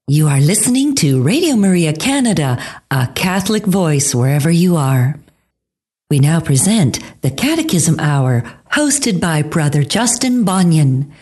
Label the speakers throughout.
Speaker 1: You are listening to Radio Maria Canada, a Catholic voice wherever you are. We now present the Catechism Hour, hosted by Brother Justin Bonnion.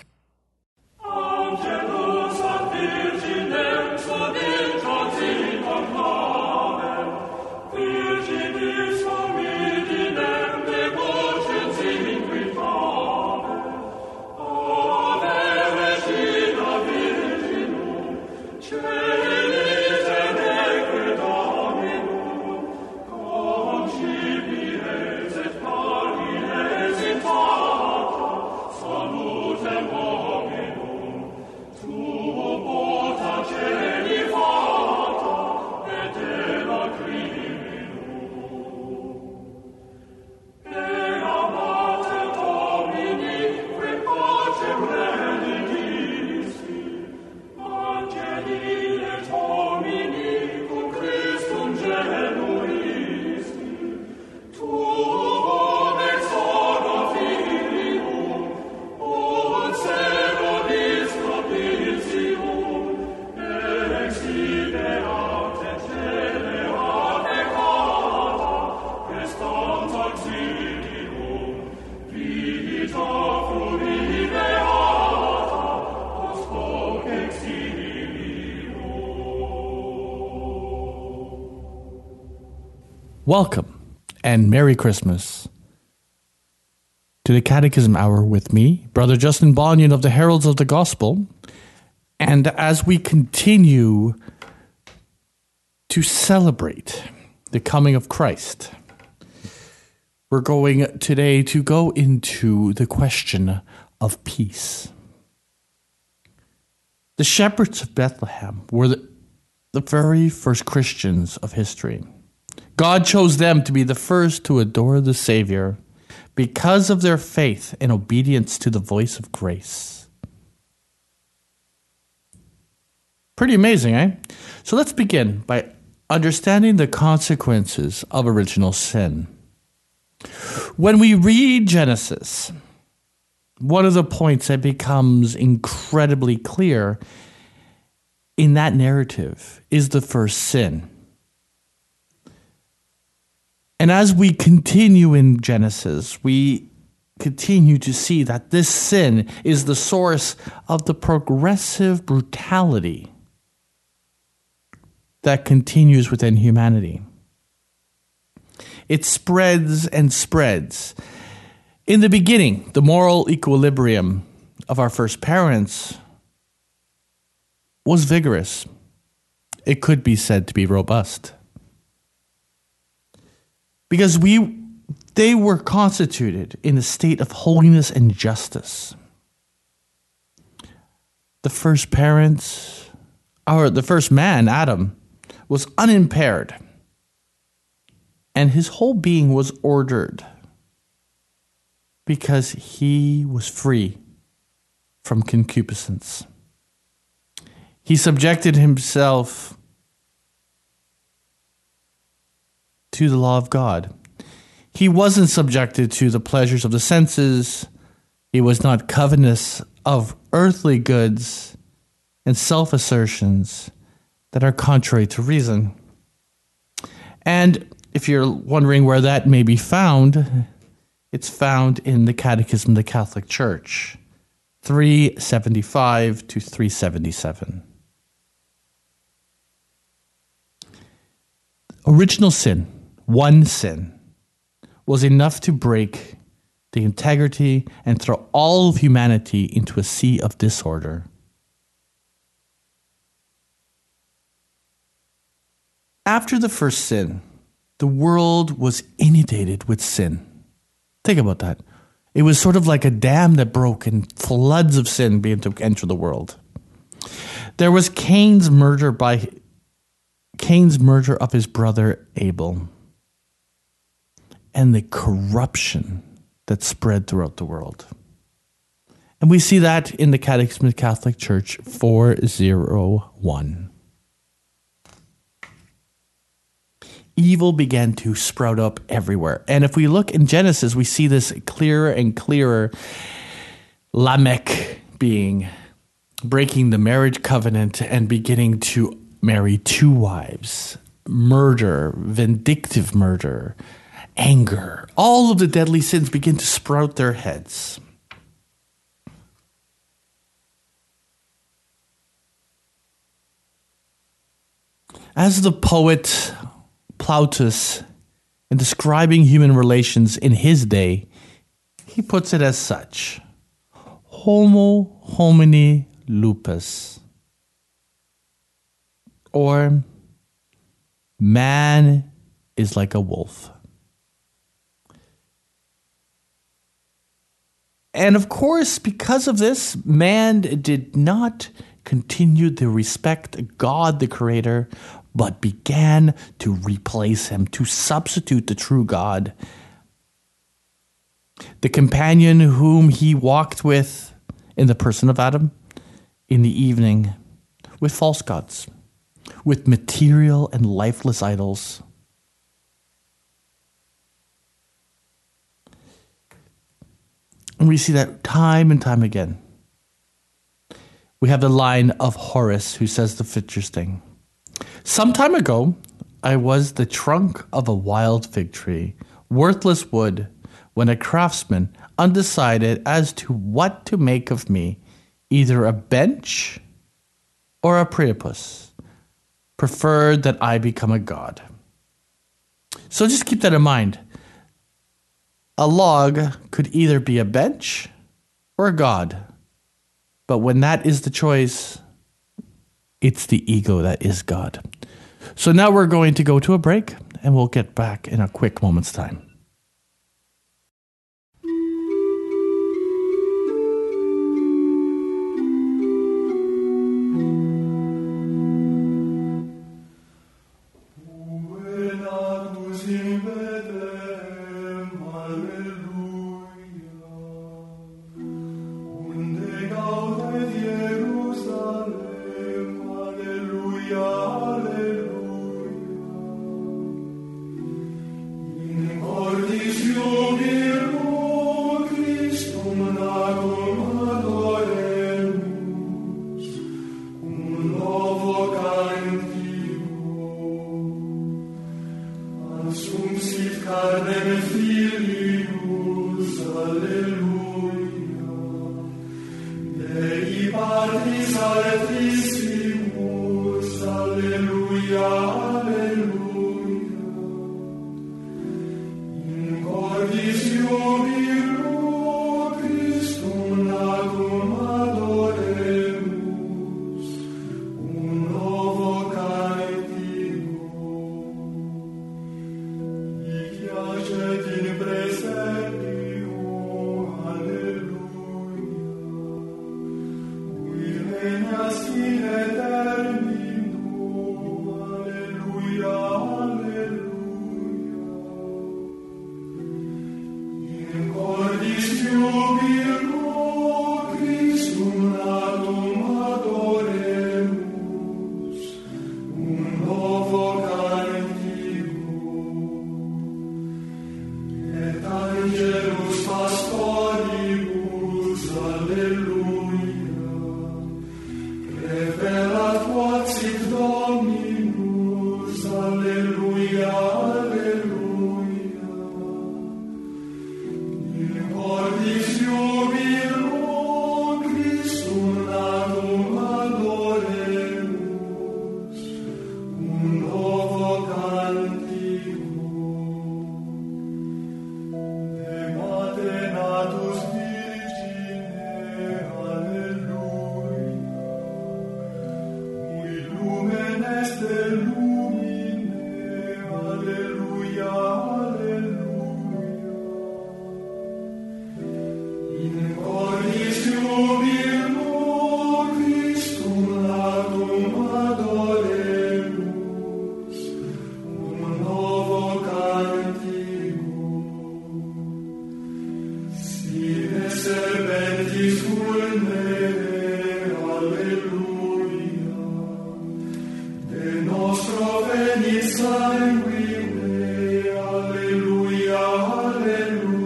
Speaker 2: Welcome and Merry Christmas to the Catechism Hour with me, Brother Justin Bonnion of the Heralds of the Gospel. And as we continue to celebrate the coming of Christ, we're going today to go into the question of peace. The shepherds of Bethlehem were the very first Christians of history. God chose them to be the first to adore the Savior because of their faith and obedience to the voice of grace. Pretty amazing, eh? So let's begin by understanding the consequences of original sin. When we read Genesis, one of the points that becomes incredibly clear in that narrative is the first sin. And as we continue in Genesis, we continue to see that this sin is the source of the progressive brutality that continues within humanity. It spreads and spreads. In the beginning, the moral equilibrium of our first parents was vigorous. It could be said to be robust. Because they were constituted in a state of holiness and justice. The first man, Adam, was unimpaired. And his whole being was ordered because he was free from concupiscence. He subjected himself to the law of God. He wasn't subjected to the pleasures of the senses. He was not covetous of earthly goods and self-assertions that are contrary to reason. And if you're wondering where that may be found, it's found in the Catechism of the Catholic Church, 375 to 377. Original sin, one sin, was enough to break the integrity and throw all of humanity into a sea of disorder. After the first sin, the world was inundated with sin. Think about that. It was sort of like a dam that broke and floods of sin began to enter the world. There was Cain's murder of his brother Abel, and the corruption that spread throughout the world. And we see that in the Catechism of the Catholic Church 401. Evil began to sprout up everywhere. And if we look in Genesis, we see this clearer and clearer. Lamech being breaking the marriage covenant and beginning to marry two wives, murder, vindictive murder, anger, all of the deadly sins begin to sprout their heads. As the poet Plautus, in describing human relations in his day, he puts it as such: Homo homini lupus, or man is like a wolf. And of course, because of this, man did not continue to respect God the Creator, but began to replace him, to substitute the true God. The companion whom he walked with in the person of Adam in the evening, with false gods, with material and lifeless idols. And we see that time and time again. We have the line of Horace, who says the interesting: "Some time ago, I was the trunk of a wild fig tree, worthless wood, when a craftsman, undecided as to what to make of me, either a bench or a Priapus, preferred that I become a god." So just keep that in mind. A log could either be a bench or a god. But when that is the choice, it's the ego that is God. So now we're going to go to a break, and we'll get back in a quick moment's time.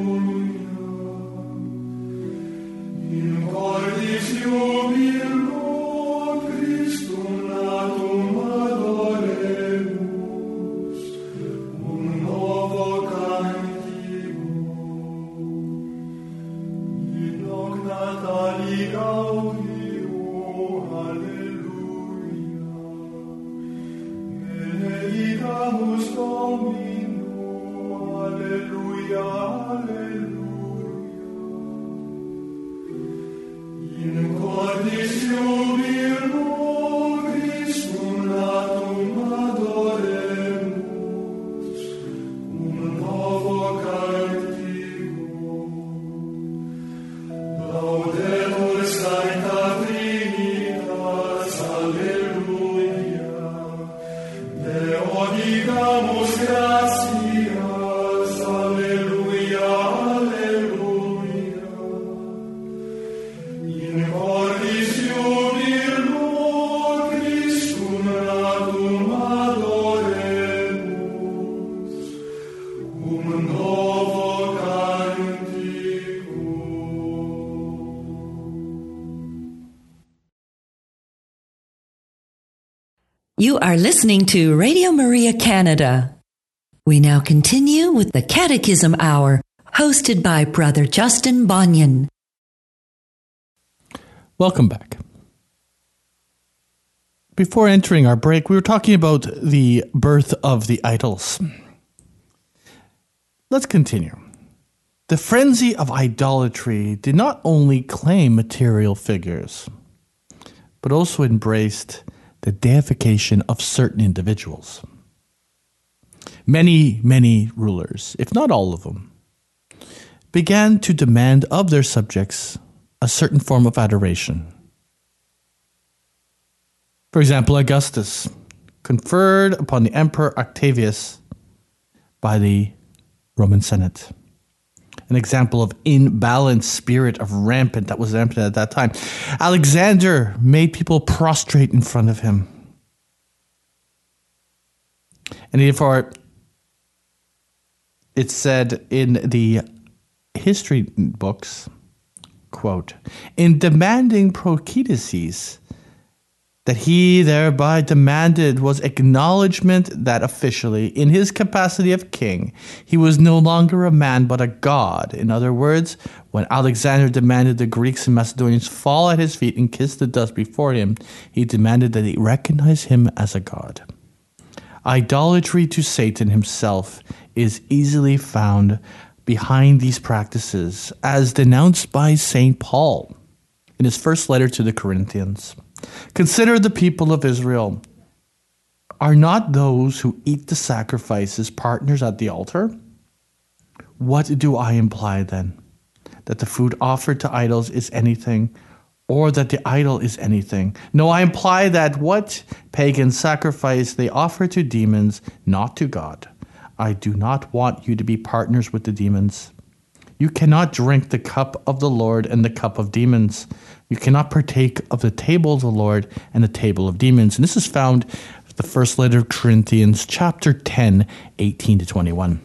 Speaker 3: In cordis iubilo
Speaker 1: You are listening to Radio Maria Canada. We now continue with the Catechism Hour, hosted by Brother Justin Bonnion.
Speaker 2: Welcome back. Before entering our break, we were talking about the birth of the idols. Let's continue. The frenzy of idolatry did not only claim material figures, but also embraced the deification of certain individuals. Many rulers, if not all of them, began to demand of their subjects a certain form of adoration. For example, Augustus conferred upon the Emperor Octavius by the Roman Senate. An example of imbalanced spirit that was rampant at that time. Alexander made people prostrate in front of him. And therefore, it said in the history books, quote, in demanding Procaedes, that he thereby demanded was acknowledgement that officially, in his capacity of king, he was no longer a man but a god. In other words, when Alexander demanded the Greeks and Macedonians fall at his feet and kiss the dust before him, he demanded that they recognize him as a god. Idolatry to Satan himself is easily found behind these practices, as denounced by St. Paul in his first letter to the Corinthians. Consider the people of Israel. Are not those who eat the sacrifices partners at the altar? What do I imply then? That the food offered to idols is anything, or that the idol is anything? No, I imply that what pagan sacrifice they offer to demons, not to God. I do not want you to be partners with the demons. You cannot drink the cup of the Lord and the cup of demons. You cannot partake of the table of the Lord and the table of demons. And this is found in the first letter of Corinthians, chapter 10, 18 to 21.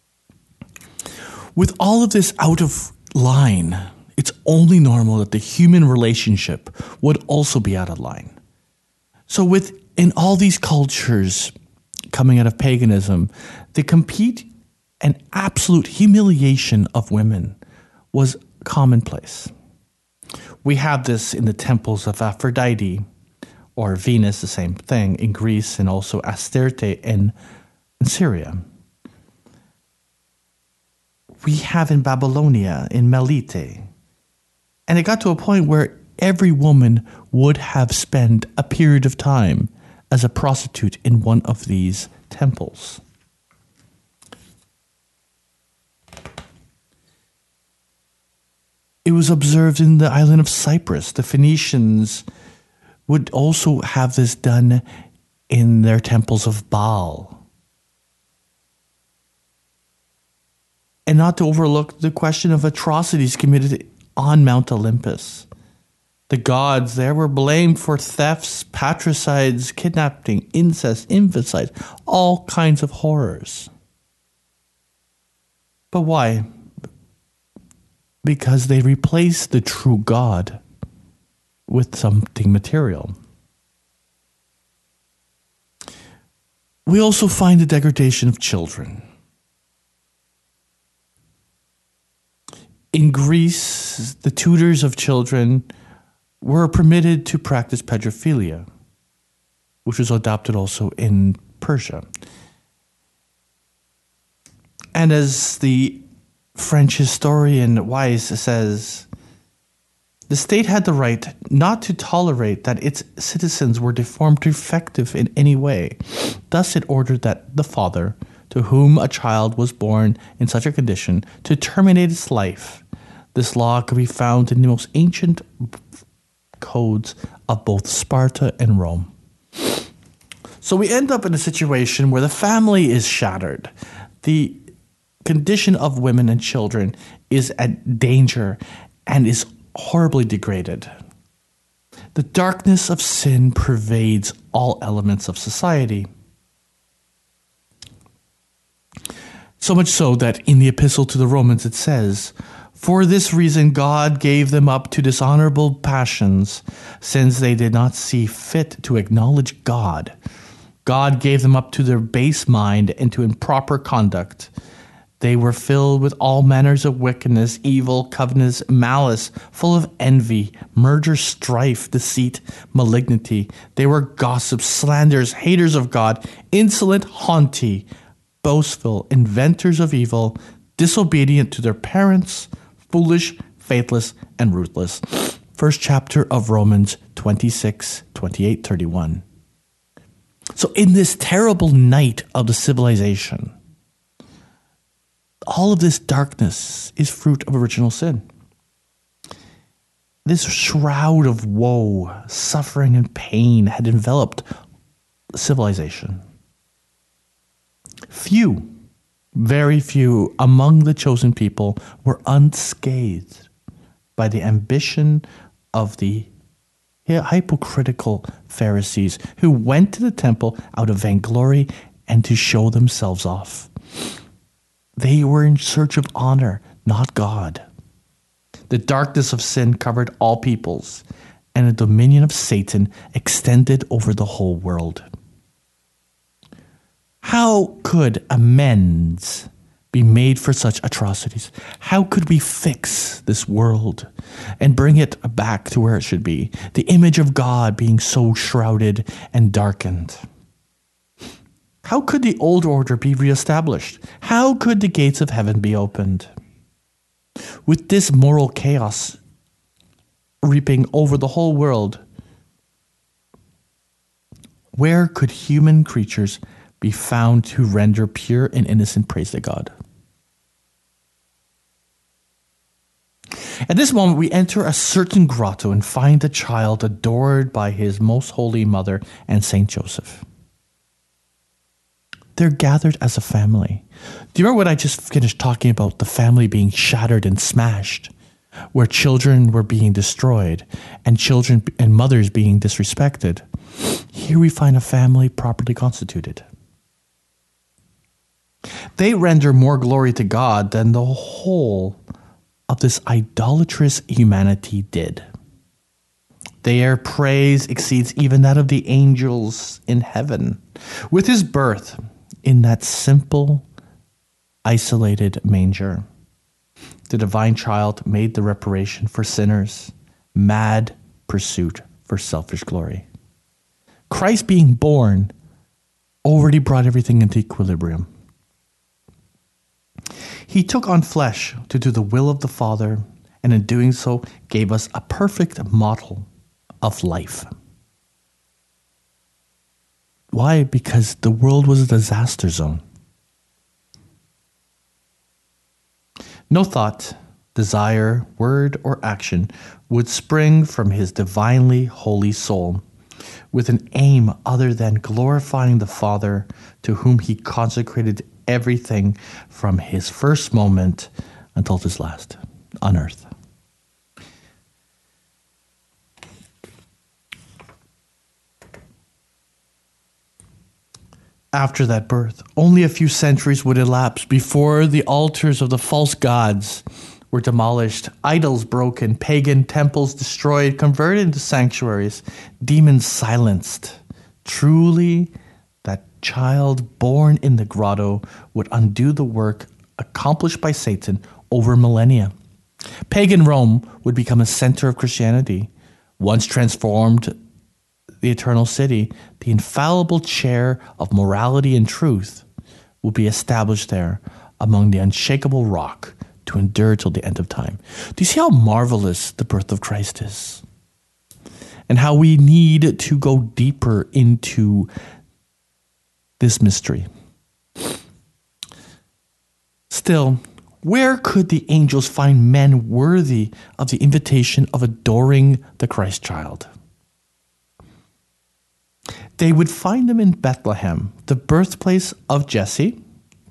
Speaker 2: With all of this out of line, it's only normal that the human relationship would also be out of line. So within all these cultures coming out of paganism, the complete and absolute humiliation of women was commonplace. We have this in the temples of Aphrodite, or Venus, the same thing, in Greece, and also Astarte in Syria. We have in Babylonia, in Melite. And it got to a point where every woman would have spent a period of time as a prostitute in one of these temples. It was observed in the island of Cyprus. The Phoenicians would also have this done in their temples of Baal. And not to overlook the question of atrocities committed on Mount Olympus. The gods there were blamed for thefts, patricides, kidnapping, incest, infanticide, all kinds of horrors. But why? Because they replaced the true God with something material. We also find the degradation of children. In Greece, the tutors of children were permitted to practice pedophilia, which was adopted also in Persia. And as the French historian Weiss says, the state had the right not to tolerate that its citizens were deformed or defective in any way. Thus it ordered that the father, to whom a child was born in such a condition, to terminate its life. This law could be found in the most ancient codes of both Sparta and Rome. So we end up in a situation where the family is shattered. The condition of women and children is at danger and is horribly degraded. The darkness of sin pervades all elements of society. So much so that in the epistle to the Romans it says, "For this reason God gave them up to dishonorable passions, since they did not see fit to acknowledge God God gave them up to their base mind and to improper conduct. They were filled with all manners of wickedness, evil, covetousness, malice, full of envy, murder, strife, deceit, malignity. They were gossips, slanderers, haters of God, insolent, haughty, boastful, inventors of evil, disobedient to their parents, foolish, faithless, and ruthless. First chapter of Romans 26, 28, 31. So in this terrible night of the civilization, all of this darkness is fruit of original sin. This shroud of woe, suffering, and pain had enveloped civilization. Few, very few among the chosen people were unscathed by the ambition of the hypocritical Pharisees who went to the temple out of vainglory and to show themselves off. They were in search of honor, not God. The darkness of sin covered all peoples, and the dominion of Satan extended over the whole world. How could amends be made for such atrocities? How could we fix this world and bring it back to where it should be? The image of God being so shrouded and darkened. How could the old order be reestablished? How could the gates of heaven be opened? With this moral chaos reaping over the whole world, where could human creatures be found to render pure and innocent praise to God? At this moment, we enter a certain grotto and find a child adored by his most holy mother and Saint Joseph. They're gathered as a family. Do you remember what I just finished talking about? The family being shattered and smashed, where children were being destroyed and children and mothers being disrespected. Here we find a family properly constituted. They render more glory to God than the whole of this idolatrous humanity did. Their praise exceeds even that of the angels in heaven. With his birth in that simple, isolated manger, the divine child made the reparation for sinners' mad pursuit for selfish glory. Christ being born already brought everything into equilibrium. He took on flesh to do the will of the Father, and in doing so gave us a perfect model of life. Why? Because the world was a disaster zone. No thought, desire, word, or action would spring from his divinely holy soul with an aim other than glorifying the Father, to whom he consecrated everything from his first moment until his last on earth. After that birth, only a few centuries would elapse before the altars of the false gods were demolished, idols broken, pagan temples destroyed, converted into sanctuaries, demons silenced. Truly, that child born in the grotto would undo the work accomplished by Satan over millennia. Pagan Rome would become a center of Christianity. Once transformed, the eternal city, the infallible chair of morality and truth, will be established there among the unshakable rock to endure till the end of time. Do you see how marvelous the birth of Christ is? And how we need to go deeper into this mystery. Still, where could the angels find men worthy of the invitation of adoring the Christ child? They would find them in Bethlehem, the birthplace of Jesse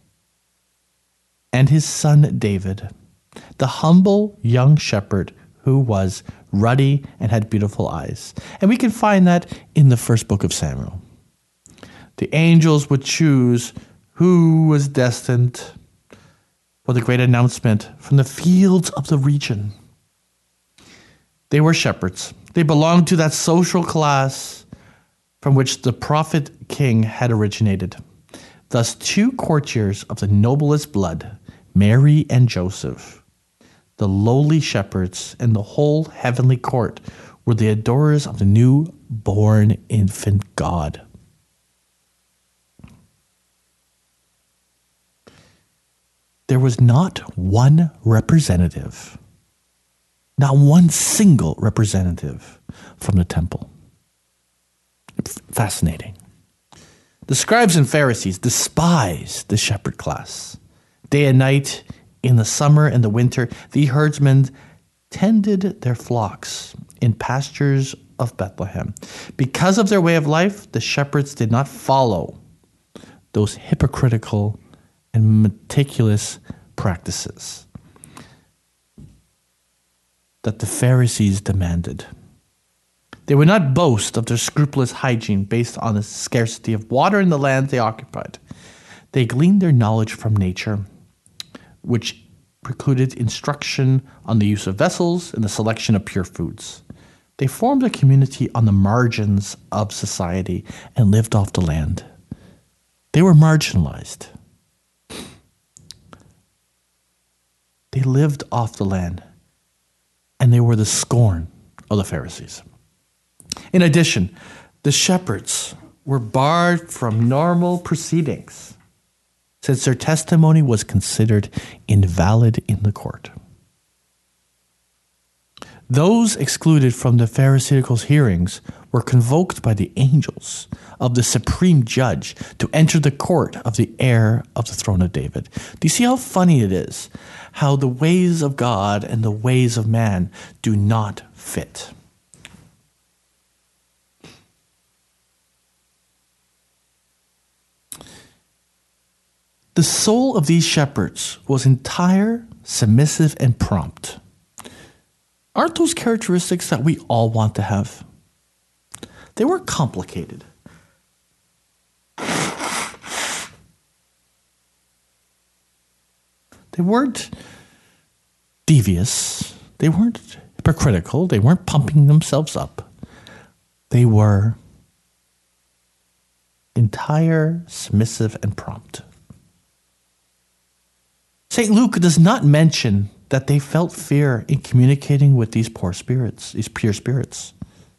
Speaker 2: and his son David, the humble young shepherd who was ruddy and had beautiful eyes. And we can find that in the first book of Samuel. The angels would choose who was destined for the great announcement from the fields of the region. They were shepherds. They belonged to that social class from which the prophet king had originated. Thus, two courtiers of the noblest blood, Mary and Joseph, the lowly shepherds, and the whole heavenly court, were the adorers of the new-born infant God. There was not one representative, not one single representative from the temple. Fascinating. The scribes and Pharisees despised the shepherd class. Day and night, in the summer and the winter, the herdsmen tended their flocks in pastures of Bethlehem. Because of their way of life, the shepherds did not follow those hypocritical and meticulous practices that the Pharisees demanded. They would not boast of their scrupulous hygiene based on the scarcity of water in the land they occupied. They gleaned their knowledge from nature, which precluded instruction on the use of vessels and the selection of pure foods. They formed a community on the margins of society and lived off the land. They were marginalized. They lived off the land, and they were the scorn of the Pharisees. In addition, the shepherds were barred from normal proceedings, since their testimony was considered invalid in the court. Those excluded from the Pharisaical hearings were convoked by the angels of the supreme judge to enter the court of the heir of the throne of David. Do you see how funny it is? How the ways of God and the ways of man do not fit. The soul of these shepherds was entire, submissive, and prompt. Aren't those characteristics that we all want to have? They were complicated. They weren't devious. They weren't hypocritical. They weren't pumping themselves up. They were entire, submissive, and prompt. St. Luke does not mention that they felt fear in communicating with these poor spirits, these pure spirits.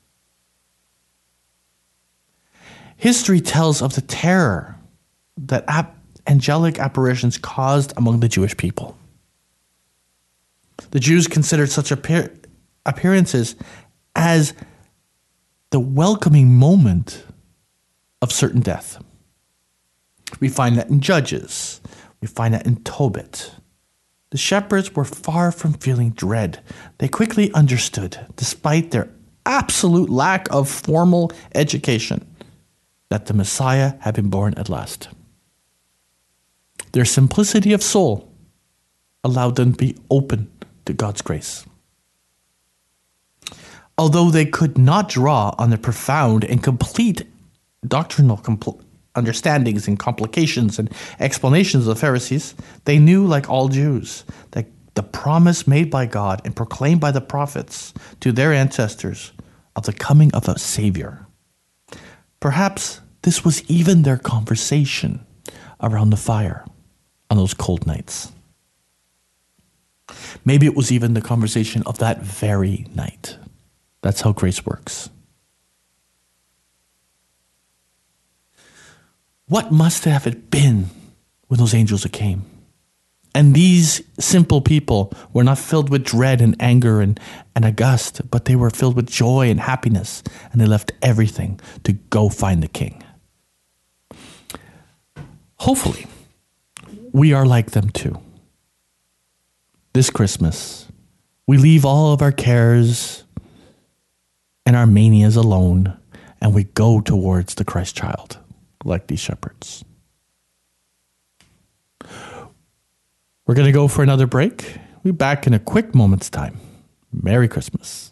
Speaker 2: History tells of the terror that angelic apparitions caused among the Jewish people. The Jews considered such appearances as the welcoming moment of certain death. We find that in Judges. We find that in Tobit. The shepherds were far from feeling dread. They quickly understood, despite their absolute lack of formal education, that the Messiah had been born at last. Their simplicity of soul allowed them to be open to God's grace. Although they could not draw on the profound and complete doctrinal understandings and complications and explanations of the Pharisees, they knew, like all Jews, that the promise made by God and proclaimed by the prophets to their ancestors of the coming of a Savior. Perhaps this was even their conversation around the fire on those cold nights. Maybe it was even the conversation of that very night. That's how grace works. What must have it been when those angels came? And these simple people were not filled with dread and anger and aghast, but they were filled with joy and happiness, and they left everything to go find the king. Hopefully, we are like them too. This Christmas, we leave all of our cares and our manias alone, and we go towards the Christ child, like these shepherds. We're going to go for another break. We'll be back in a quick moment's time. Merry Christmas.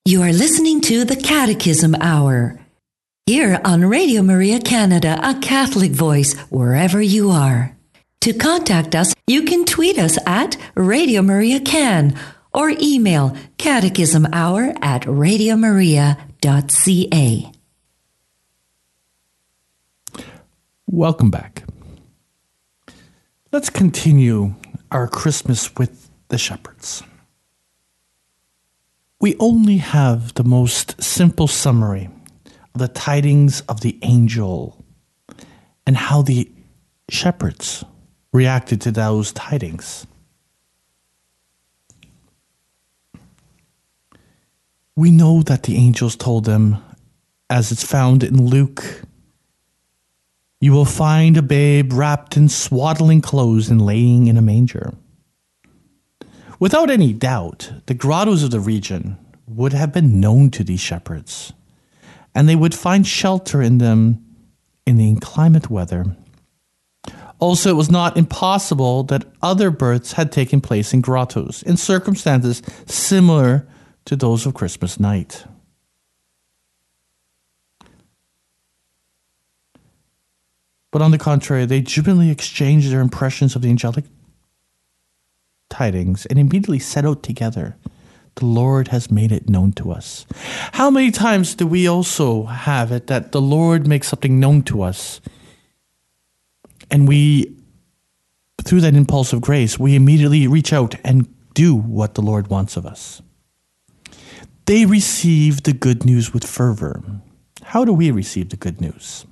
Speaker 1: You are listening to the Catechism Hour, here on Radio Maria Canada, a Catholic voice wherever you are. To contact us, you can tweet us at Radio Maria Can or email catechismhour@radiomaria.ca.
Speaker 2: Welcome back. Let's continue our Christmas with the shepherds. We only have the most simple summary of the tidings of the angel and how the shepherds reacted to those tidings. We know that the angels told them, as it's found in Luke, "You will find a babe wrapped in swaddling clothes and laying in a manger." Without any doubt, the grottos of the region would have been known to these shepherds, and they would find shelter in them in the inclement weather. Also, it was not impossible that other births had taken place in grottos in circumstances similar to those of Christmas night. But on the contrary, they jubilantly exchanged their impressions of the angelic tidings and immediately set out together. The Lord has made it known to us. How many times do we also have it that the Lord makes something known to us, and we, through that impulse of grace, we immediately reach out and do what the Lord wants of us? They receive the good news with fervor. How do we receive the good news?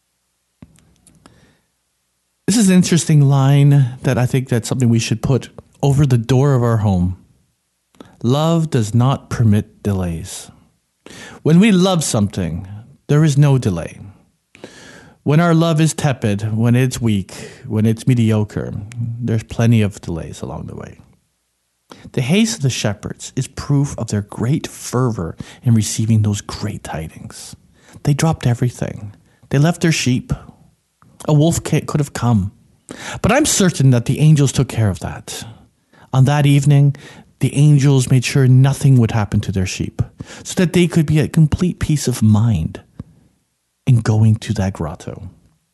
Speaker 2: This is an interesting line that I think that's something we should put over the door of our home. Love does not permit delays. When we love something, there is no delay. When our love is tepid, when it's weak, when it's mediocre, there's plenty of delays along the way. The haste of the shepherds is proof of their great fervor in receiving those great tidings. They dropped everything. They left their sheep. A wolf could have come. But I'm certain that the angels took care of that. On that evening, the angels made sure nothing would happen to their sheep, so that they could be at complete peace of mind in going to that grotto.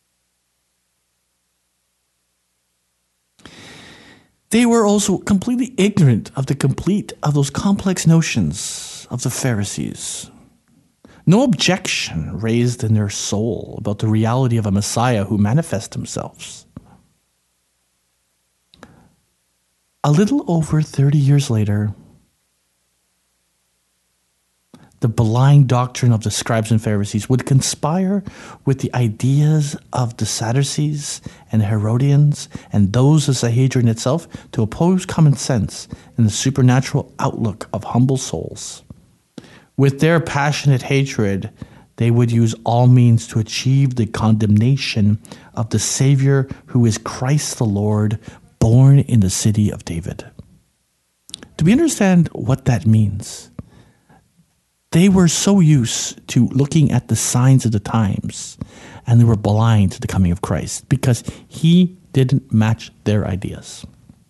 Speaker 2: They were also completely ignorant of those complex notions of the Pharisees. No objection raised in their soul about the reality of a Messiah who manifests himself. A little over 30 years later, the blind doctrine of the scribes and Pharisees would conspire with the ideas of the Sadducees and Herodians and those of Sanhedrin itself to oppose common sense and the supernatural outlook of humble souls. With their passionate hatred, they would use all means to achieve the condemnation of the Savior who is Christ the Lord, born in the city of David. Do we understand what that means? They were so used to looking at the signs of the times, and they were blind to the coming of Christ because he didn't match their ideas.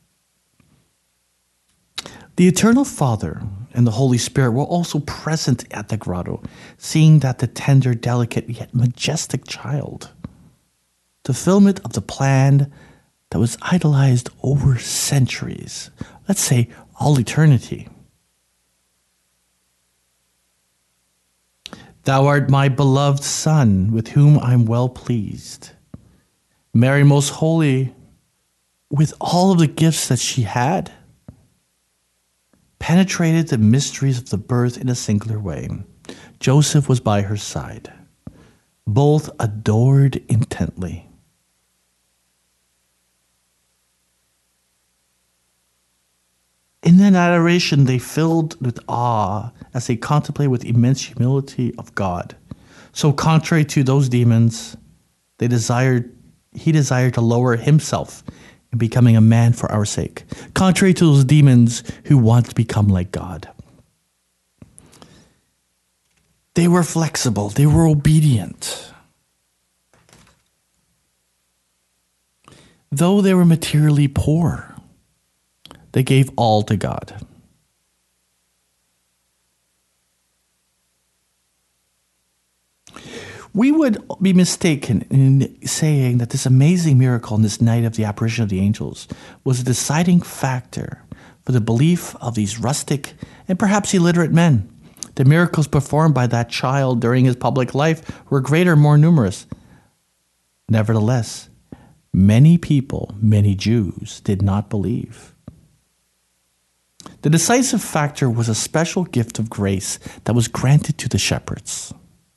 Speaker 2: The Eternal Father and the Holy Spirit were also present at the grotto, seeing that the tender, delicate, yet majestic child, fulfillment of the plan that was idolized over centuries, let's say all eternity. Thou art my beloved Son, with whom I'm well pleased. Mary, most holy, with all of the gifts that she had, penetrated the mysteries of the birth in a singular way. Joseph was by her side. Both adored intently. In that adoration, they filled with awe as they contemplate with immense humility of God. So contrary to those demons, he desired to lower himself in becoming a man for our sake. Contrary to those demons who want to become like God. They were flexible. They were obedient. Though they were materially poor, they gave all to God. We would be mistaken in saying that this amazing miracle on this night of the apparition of the angels was a deciding factor for the belief of these rustic and perhaps illiterate men. The miracles performed by that child during his public life were greater and more numerous. Nevertheless, many people, many Jews, did not believe. The decisive factor was a special gift of grace that was granted to the shepherds.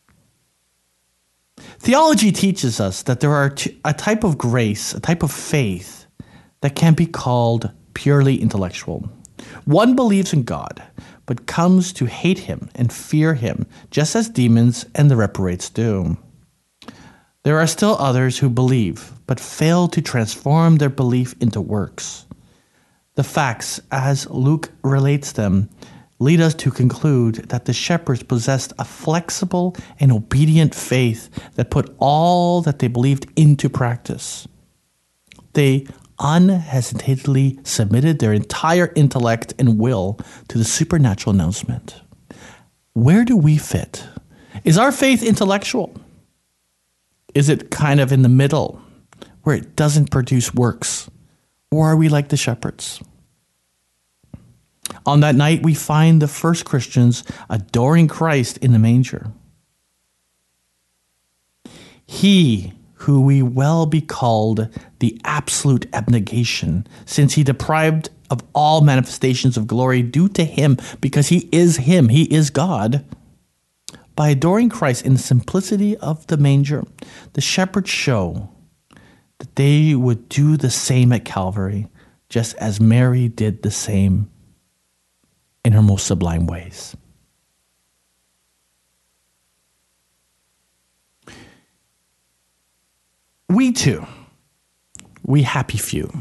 Speaker 2: Theology teaches us that there are a type of grace, a type of faith that can be called purely intellectual. One believes in God, but comes to hate him and fear him, just as demons and the reprobates do. There are still others who believe, but fail to transform their belief into works. The facts, as Luke relates them, lead us to conclude that the shepherds possessed a flexible and obedient faith that put all that they believed into practice. They unhesitatingly submitted their entire intellect and will to the supernatural announcement. Where do we fit? Is our faith intellectual? Is it kind of in the middle, where it doesn't produce works? Or are we like the shepherds? On that night, we find the first Christians adoring Christ in the manger. He who we well be called the absolute abnegation, since he deprived of all manifestations of glory due to him, because he is God. By adoring Christ in the simplicity of the manger, the shepherds show that they would do the same at Calvary, just as Mary did the same in her most sublime ways. We too, we happy few,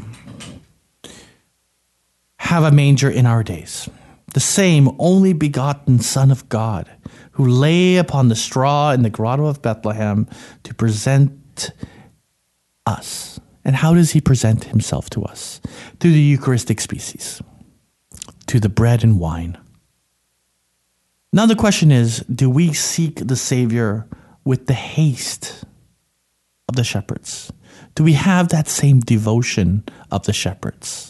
Speaker 2: have a manger in our days, the same only begotten Son of God, who lay upon the straw in the grotto of Bethlehem to present us. And how does he present himself to us? Through the Eucharistic species, to the bread and wine. Now the question is, do we seek the Savior with the haste of the shepherds? Do we have that same devotion of the shepherds?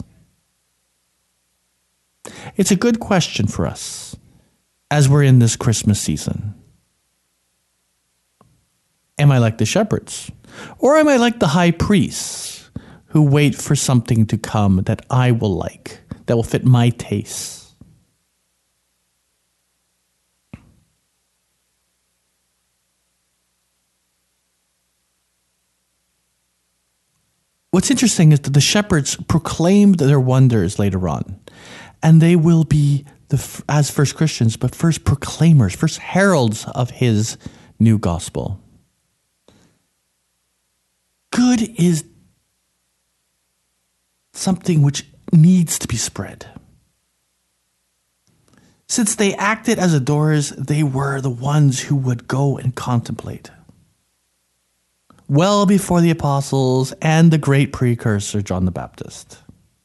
Speaker 2: It's a good question for us as we're in this Christmas season. Am I like the shepherds? Or am I like the high priests who wait for something to come that I will like, that will fit my tastes? What's interesting is that the shepherds proclaimed their wonders later on, and they will be, as first Christians, but first proclaimers, first heralds of his new gospel. Good is something which needs to be spread. Since they acted as adorers, they were the ones who would go and contemplate. Well before the apostles and the great precursor, John the Baptist.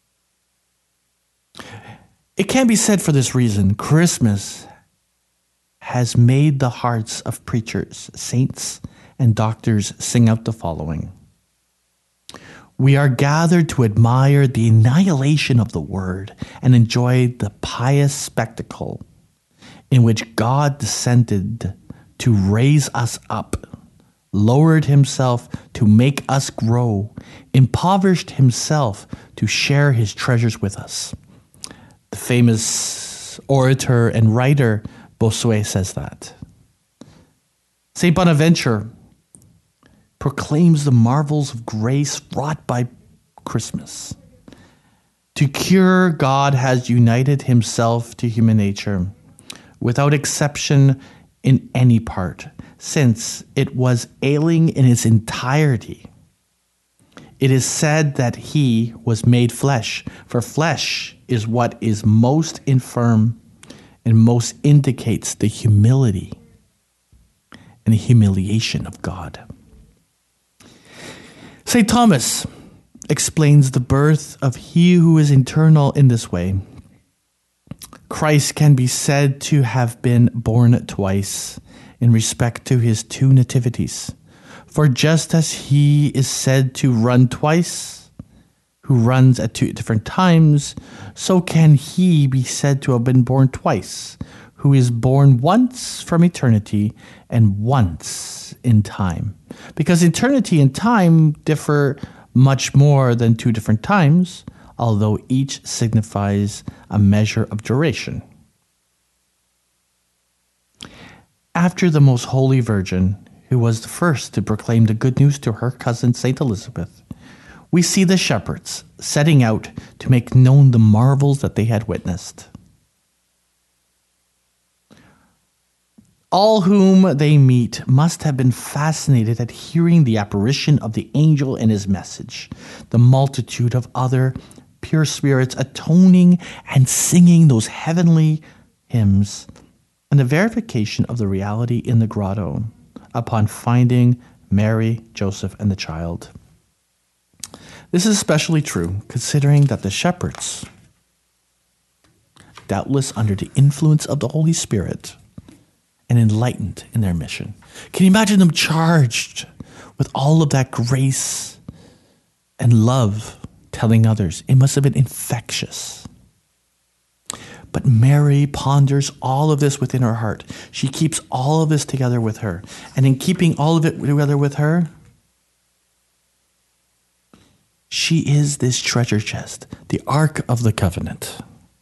Speaker 2: It can be said for this reason, Christmas has made the hearts of preachers, saints, and doctors sing out the following. We are gathered to admire the annihilation of the word and enjoy the pious spectacle in which God descended to raise us up, lowered himself to make us grow, impoverished himself to share his treasures with us. The famous orator and writer Bossuet says that. St. Bonaventure proclaims the marvels of grace wrought by Christmas. To cure, God has united himself to human nature, without exception in any part, since it was ailing in its entirety. It is said that he was made flesh, for flesh is what is most infirm and most indicates the humility and the humiliation of God. St. Thomas explains the birth of he who is eternal in this way. Christ can be said to have been born twice, in respect to his two nativities. For just as he is said to run twice, who runs at two different times, so can he be said to have been born twice, who is born once from eternity and once in time. Because eternity and time differ much more than two different times, although each signifies a measure of duration. After the Most Holy Virgin, who was the first to proclaim the good news to her cousin Saint Elizabeth, we see the shepherds setting out to make known the marvels that they had witnessed. All whom they meet must have been fascinated at hearing the apparition of the angel and his message, the multitude of other pure spirits atoning and singing those heavenly hymns, and the verification of the reality in the grotto upon finding Mary, Joseph, and the child. This is especially true considering that the shepherds, doubtless under the influence of the Holy Spirit and enlightened in their mission. Can you imagine them charged with all of that grace and love, telling others? It must have been infectious. But Mary ponders all of this within her heart. She keeps all of this together with her. And in keeping all of it together with her, she is this treasure chest, the Ark of the Covenant.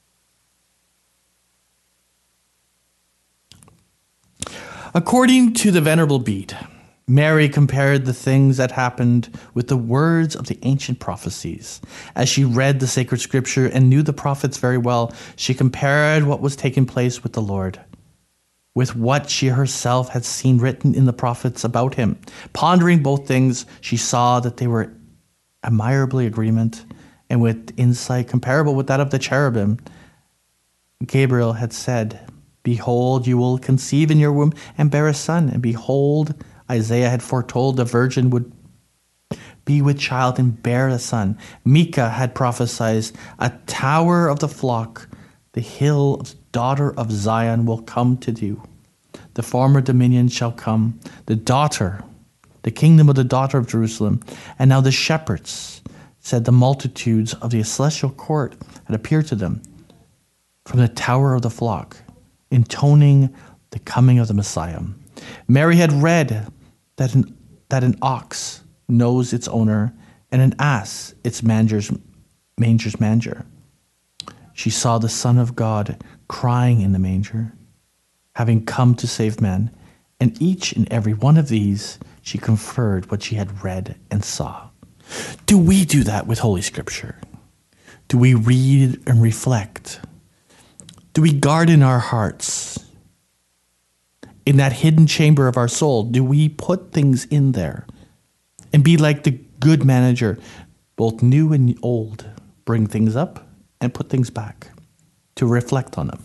Speaker 2: According to the Venerable Bede, Mary compared the things that happened with the words of the ancient prophecies. As she read the sacred scripture and knew the prophets very well, she compared what was taking place with the Lord, with what she herself had seen written in the prophets about him. Pondering both things, she saw that they were admirably agreement, and with insight comparable with that of the cherubim. Gabriel had said, "Behold, you will conceive in your womb and bear a son, and behold," Isaiah had foretold the virgin would be with child and bear a son. Micah had prophesied, "A tower of the flock, the hill of the daughter of Zion will come to you. The former dominion shall come, the kingdom of the daughter of Jerusalem." And now the shepherds said the multitudes of the celestial court had appeared to them from the tower of the flock, intoning the coming of the Messiah. Mary had read that an ox knows its owner, and an ass its manger's manger. She saw the Son of God crying in the manger, having come to save men, and each and every one of these she conferred what she had read and saw. Do we do that with Holy Scripture? Do we read and reflect? Do we guard in our hearts? In that hidden chamber of our soul, do we put things in there and be like the good manager, both new and old, bring things up and put things back to reflect on them?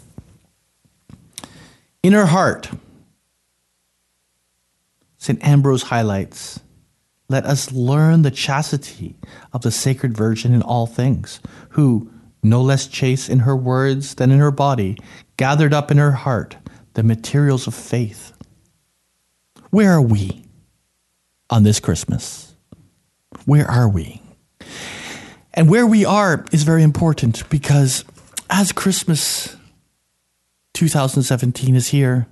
Speaker 2: In her heart, St. Ambrose highlights, "Let us learn the chastity of the Sacred Virgin in all things, who, no less chaste in her words than in her body, gathered up in her heart the materials of faith." Where are we on this Christmas? Where are we? And where we are is very important, because as Christmas 2017 is here,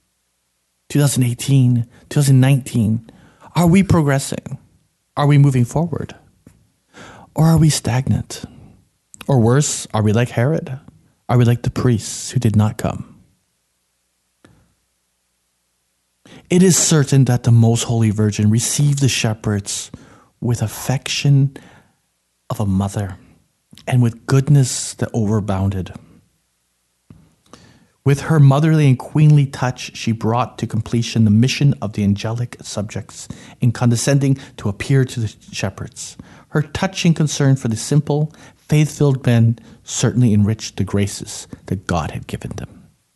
Speaker 2: 2018, 2019, are we progressing? Are we moving forward? Or are we stagnant? Or worse, are we like Herod? Are we like the priests who did not come? It is certain that the Most Holy Virgin received the shepherds with affection of a mother and with goodness that overbounded. With her motherly and queenly touch, she brought to completion the mission of the angelic subjects in condescending to appear to the shepherds. Her touching concern for the simple, faith-filled men certainly enriched the graces that God had given them.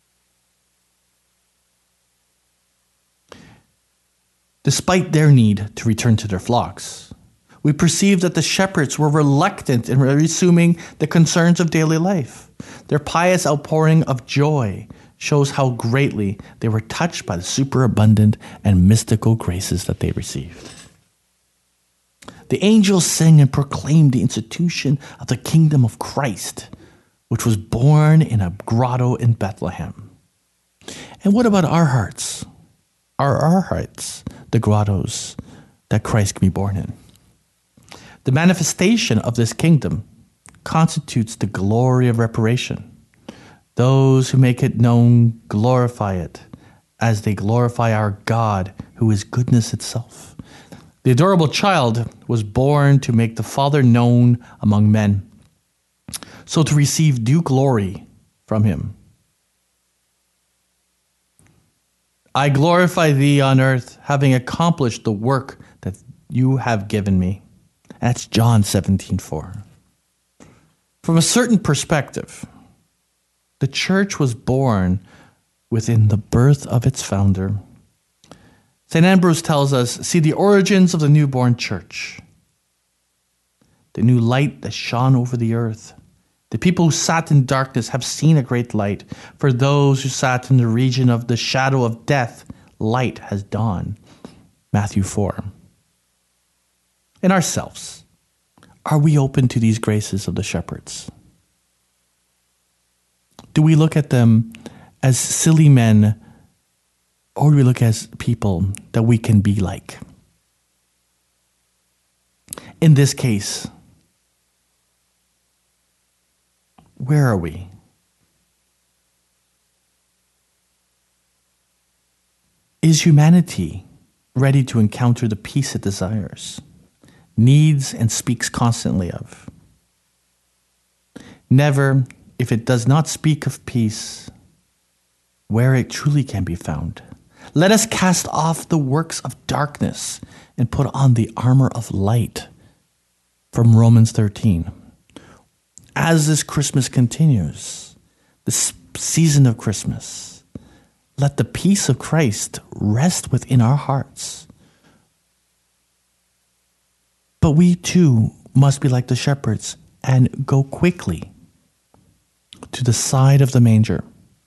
Speaker 2: Despite their need to return to their flocks, we perceive that the shepherds were reluctant in resuming the concerns of daily life. Their pious outpouring of joy shows how greatly they were touched by the superabundant and mystical graces that they received. The angels sang and proclaimed the institution of the kingdom of Christ, which was born in a grotto in Bethlehem. And what about our hearts? Are our hearts the grottos that Christ can be born in? The manifestation of this kingdom constitutes the glory of reparation. Those who make it known glorify it, as they glorify our God, who is goodness itself. The adorable child was born to make the Father known among men, so to receive due glory from him. I glorify thee on earth, having accomplished the work that you have given me. That's John 17:4. From a certain perspective, the church was born within the birth of its founder. St. Ambrose tells us, see the origins of the newborn church. The new light that shone over the earth. The people who sat in darkness have seen a great light. For those who sat in the region of the shadow of death, light has dawned. Matthew 4. In ourselves, are we open to these graces of the shepherds? Do we look at them as silly men, or do we look as people that we can be like? In this case, where are we? Is humanity ready to encounter the peace it desires, needs, and speaks constantly of? Never, if it does not speak of peace, where it truly can be found. Let us cast off the works of darkness and put on the armor of light, from Romans 13. As this Christmas continues, this season of Christmas, let the peace of Christ rest within our hearts. But we too must be like the shepherds and go quickly to the side of the manger.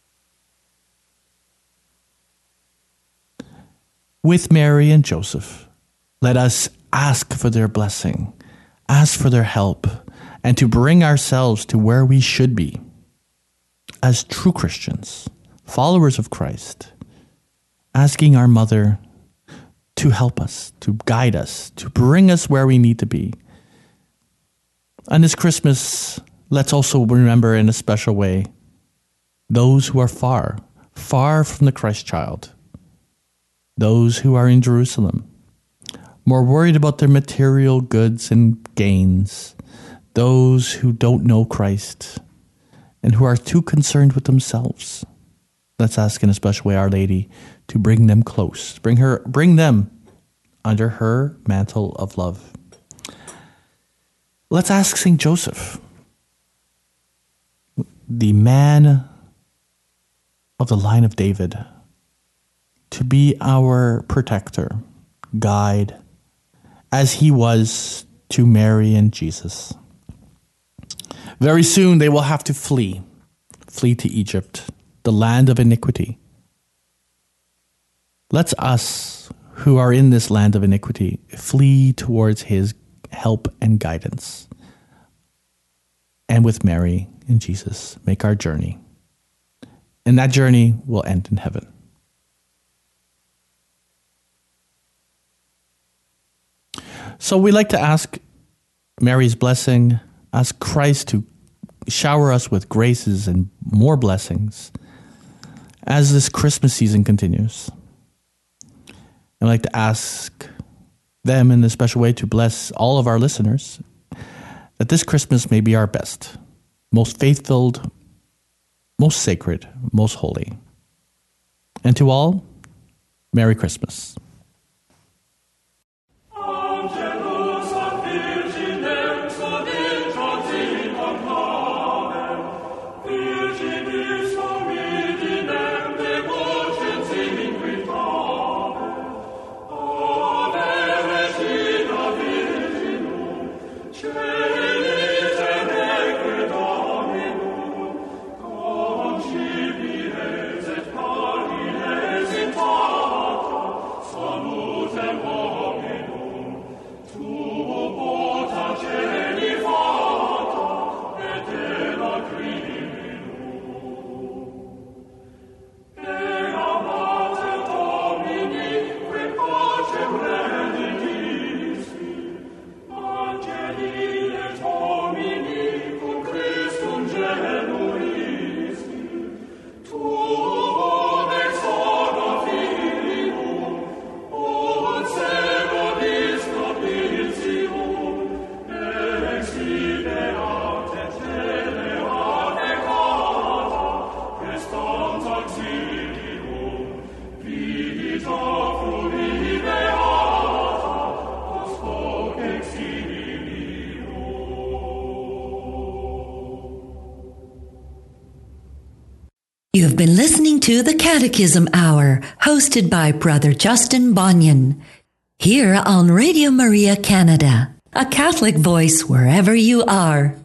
Speaker 2: With Mary and Joseph, let us ask for their blessing, ask for their help, and to bring ourselves to where we should be as true Christians, followers of Christ, asking our Mother to help us, to guide us, to bring us where we need to be. On this Christmas, let's also remember in a special way those who are far, far from the Christ child. Those who are in Jerusalem, more worried about their material goods and gains. Those who don't know Christ and who are too concerned with themselves. Let's ask in a special way Our Lady to bring them close, bring them under her mantle of love. Let's ask St. Joseph, the man of the line of David, to be our protector, guide, as he was to Mary and Jesus. Very soon they will have to flee to Egypt, the land of iniquity. Let's us who are in this land of iniquity flee towards his help and guidance. And with Mary and Jesus, make our journey. And that journey will end in heaven. So we like to ask Mary's blessing, ask Christ to shower us with graces and more blessings as this Christmas season continues. I'd like to ask them in a special way to bless all of our listeners, that this Christmas may be our best, most faith-filled, most sacred, most holy. And to all, Merry Christmas.
Speaker 1: You have been listening to the Catechism Hour, hosted by Brother Justin Bonnion, here on Radio Maria Canada, a Catholic voice wherever you are.